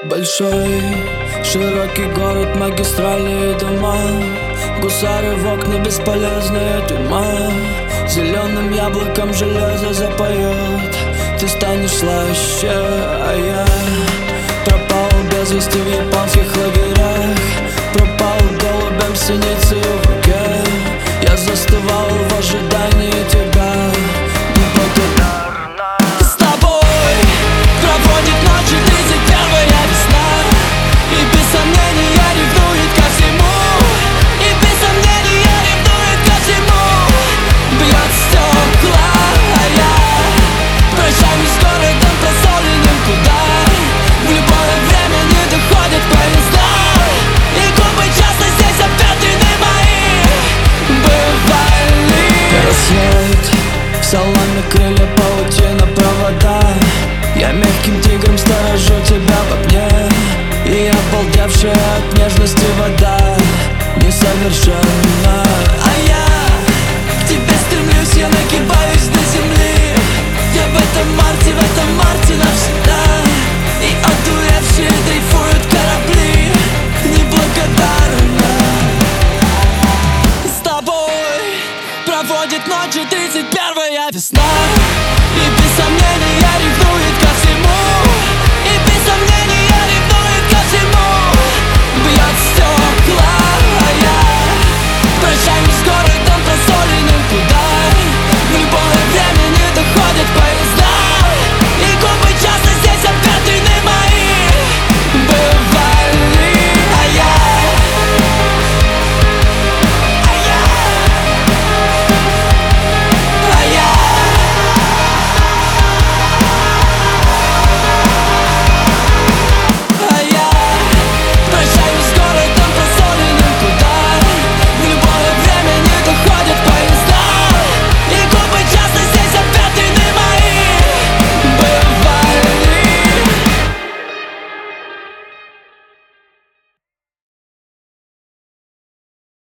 Большой, широкий город, магистральные дома, гусары в окна, бесполезная тюрьма. Зеленым яблоком железо запоет, ты станешь слаще, а я пропал без вести в японских лагерях. Пропал голубем синицей в руке, я застывал в ожидании тебя. Неблагодарно. С тобой проводит ночи 31-я весна, и без сомнения ревнует ко всему, и без сомнения ревнует ко всему. Бьет стекла, а я прощаюсь с городом просоленным, куда в любое время не доходят поезда, и губы часто здесь обветрены мои бывали. Рассвет, в саламе крылья, паутина, провода. Я мягким тигром сторожу тебя в окне, и обалдевшая от нежности вода несовершенна. А я к тебе стремлюсь, я нагибаюсь до земли. Я в этом марте навсегда, и одуревшие дрейфуют корабли. Неблагодарно. С тобой проводит ночи 31-я весна.